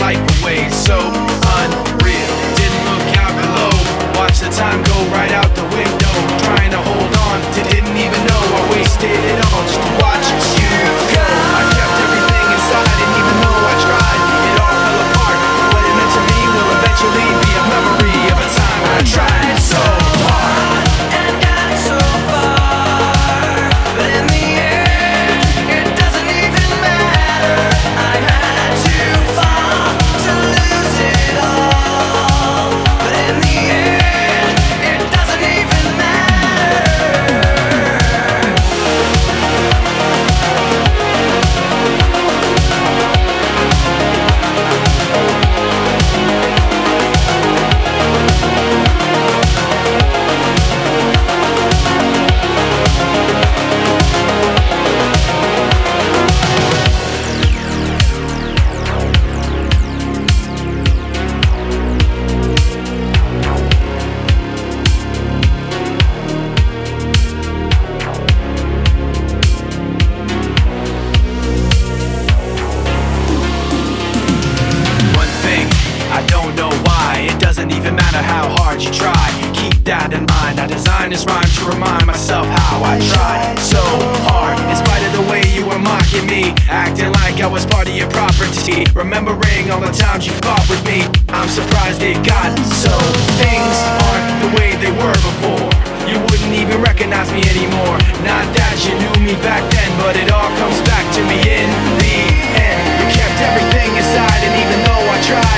life away. So unreal, didn't look out below. Watch the time go right out the window. Trying to hold on to didn't even know I wasted it all just to watch you go. I kept everything inside, and even though I tried, it all fell apart. What it meant to me will eventually be a memory of a time when I tried so hard and got so far, but in the end, it doesn't even matter. I had to fall to lose it all, but in the end, it doesn't even matter. One thing, I don't know why. It doesn't even matter how hard you try. Keep that in mind. I designed this rhyme to remind myself how I tried so hard, in spite of the way you were mocking me, acting like I was part of your property. Remembering all the times you fought with me, I'm surprised it got so. Things aren't the way they were before. You wouldn't even recognize me anymore. Not that you knew me back then, but it all comes back to me in the end. You kept everything inside, and even though I tried,